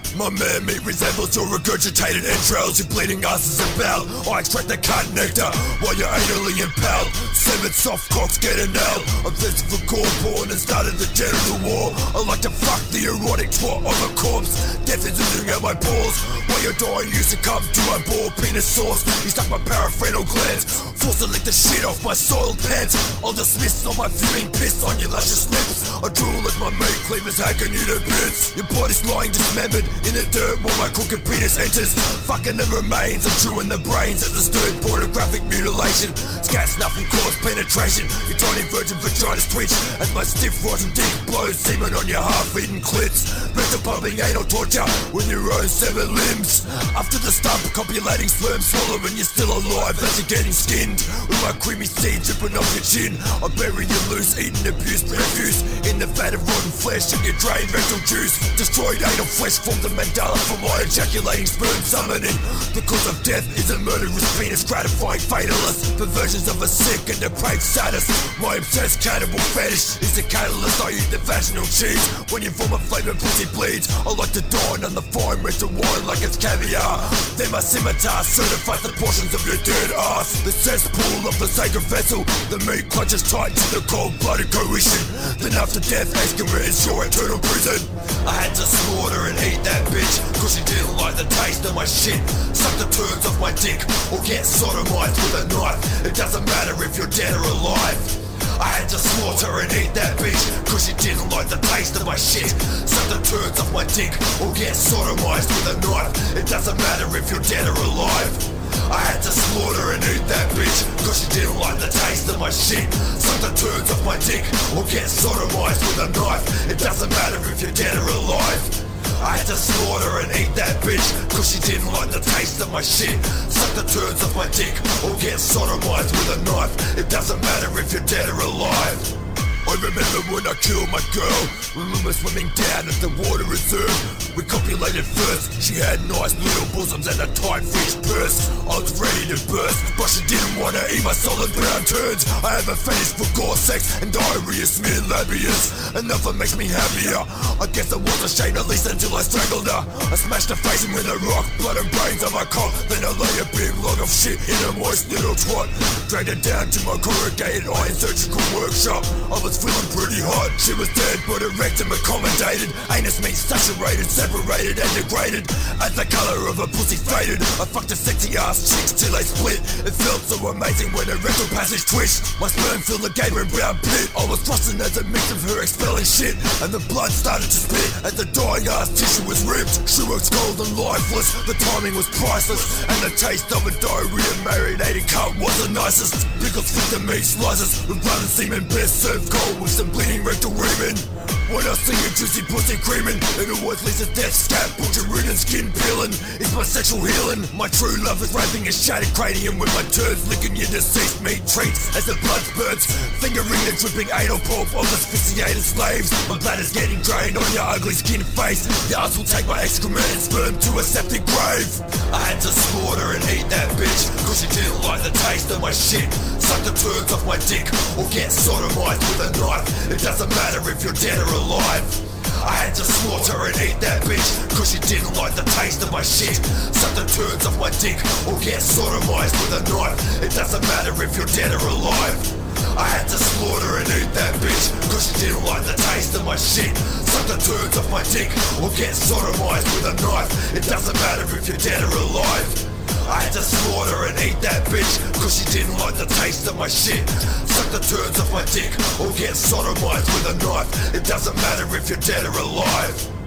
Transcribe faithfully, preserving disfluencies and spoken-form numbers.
My man-meat resembles your regurgitated entrails. Your bleeding asses and bowel. I extract the cunt nectar while you're anally impaled. Seven soft cocks get a nail. I'm thirsty for gore porn and started the genital war. I like to fuck the erotic twat of a corpse. Death is oozing out my balls. While you're dying, you succumb to my ball penis sauce. You stuck my paraphrasal glands. Forced to lick the shit off my soiled pants. I'll dismiss all my fuming piss on your luscious lips. I drool as my meat cleavers hacking you to bits. Your body's lying dismembered in the dirt while my crooked penis enters. Fucking the remains of chewing the brains at the stirred pornographic mutilation. Scat snuffing cause penetration. Your tiny virgin vaginas twitch as my stiff rotten dick blows semen on your half-eaten clits. Rectal pumping anal torture with your own severed limbs. After the stump copulating sperm swallowing, you're still alive as you're getting skinned. With my creamy seed dripping off your chin, I bury you loose, eating abused refuse in the vat of rotten flesh and your drained rectal juice. Destroyed anal flesh formed a mandala for my ejaculating sperm summoning. The cause of death is a murderous penis gratifying fatalist. Perversions of a sick and depraved sadist. My obsessed cannibal fetish is the catalyst. I eat the vaginal cheese when you form a flavoured pussy bleeds. I like to dine on the fine red wine like it's caviar. Then my scimitar certifies the portions of your dead ass. The cesspool of the sacred vessel. The meat clutches tight to the cold-blooded coition. Then after death, Escamilla is your eternal prison. I had to slaughter and eat that bitch, cause she didn't like the taste of my shit. Suck the turds off my dick, or get sodomized with a knife. It doesn't matter if you're dead or alive. I had to slaughter and eat that bitch, cause she didn't like the taste of my shit. Suck the turds off my dick, or get sodomized with a knife. It doesn't matter if you're dead or alive. I had to slaughter and eat that bitch, cause she didn't like the taste of my shit. Suck the turds off my dick, or get sodomized with a knife. It doesn't matter if you're dead or alive. I had to slaughter and eat that bitch, cause she didn't like the taste of my shit. Suck the turds off my dick, or get sodomized with a knife. It doesn't matter if you're dead or alive. I remember when I killed my girl, when we were swimming down at the water reserve. We copulated first, she had nice little bosoms and a tight fixed purse. I was ready to burst, but she didn't wanna eat my solid brown turds. I have a fetish for gore sex and diarrhea smeared labias. Enough makes me happier. I guess I was ashamed at least until I strangled her. I smashed her face in with a rock, blood and brains of my cock. Then I lay a big log of shit in a moist little twat. Dragged her down to my corrugated iron surgical workshop. I was feeling pretty hot. She was dead but erect and accommodated. Anus meat saturated, separated and degraded. As the colour of a pussy faded, I fucked her sexy ass chicks till they split. It felt so amazing when her rectal passage twitched. My sperm filled the gator and brown pit. I was thrusting as a mix of her expelling shit, and the blood started to spit as the dying ass tissue was ripped. She was cold and lifeless, the timing was priceless, and the taste of a diarrhea marinated cunt was the nicest. Pickles fit the meat slices with blood and semen best served cold with some bleeding rectal reaming. When I see a juicy pussy creaming, it always leaves a death scab, butcher rid and skin peeling. It's my sexual healing. My true love is raping a shattered cranium with my turds licking your deceased meat treats as the blood spurts, fingering the dripping anal pulp of asphyxiated slaves. My bladder's getting drained on your ugly skin face. The arse will take my excrement and sperm to a septic grave. I had to slaughter and eat that bitch, cause she didn't like the taste of my shit. Suck the turds off my dick, or get sodomized with a knife. It doesn't matter if you're dead or alive. I had to slaughter and eat that bitch, cause she didn't like the taste of my shit. Suck the turds off my dick, or get sodomized with a knife. It doesn't matter if you're dead or alive. I had to slaughter and eat that bitch, cause she didn't like the taste of my shit. Suck the turds off my dick, or get sodomized with a knife. It doesn't matter if you're dead or alive. I had to slaughter and eat that bitch, cause she didn't like the taste of my shit. Suck the turds off my dick, or get sodomized with a knife. It doesn't matter if you're dead or alive.